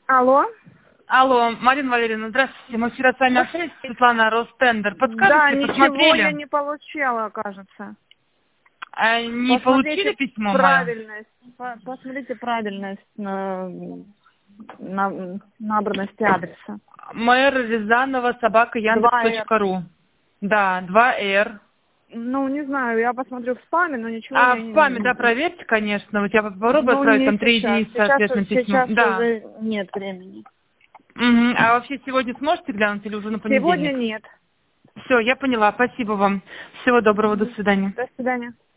Алло. Алло, Марина Валерьевна, здравствуйте. Мы вчера с вами общались, Светлана Ростендер. Подскажите, Да, ничего посмотрели? я не получала, кажется. Не получили письмо мое? Посмотрите правильность набранности адреса. Мэр Рязанова, @yandex.ru. Да, 2R. Ну, не знаю, я посмотрю в спаме, но ничего А я в спаме, да, проверьте, конечно. Вот я попробую Ну, отправить не там 3 сейчас. единицы, соответственно, письмо. Сейчас Да. уже нет времени. Мгм. А вообще сегодня сможете глянуть или уже на Сегодня понедельник? нет. Все, я поняла. Спасибо вам. Всего доброго, до свидания. До свидания.